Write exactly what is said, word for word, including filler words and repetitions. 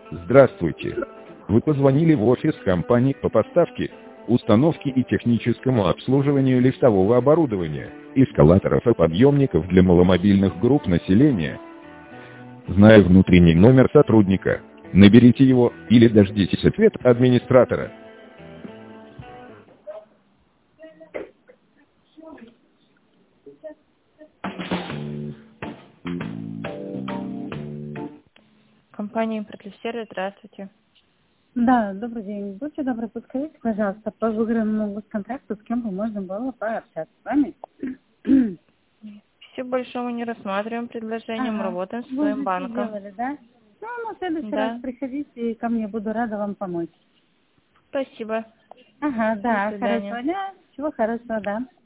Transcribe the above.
Здравствуйте. Вы позвонили в офис компании по поставке, установке и техническому обслуживанию лифтового оборудования, эскалаторов и подъемников для маломобильных групп населения. Зная внутренний номер сотрудника, наберите его или дождитесь ответ администратора. Компания «Импортлифсервис», здравствуйте. Да, добрый день. Будьте добры, подскажите, пожалуйста, по выигранному госконтракту, с кем бы можно было пообщаться с вами? Все больше мы не рассматриваем предложения, мы Ага. работаем с Вы своим уже банком. делали, да? Ну, на следующий Да. раз приходите ко мне, буду рада вам помочь. Спасибо. Ага, До да, свидания. хорошего дня, всего хорошего, да.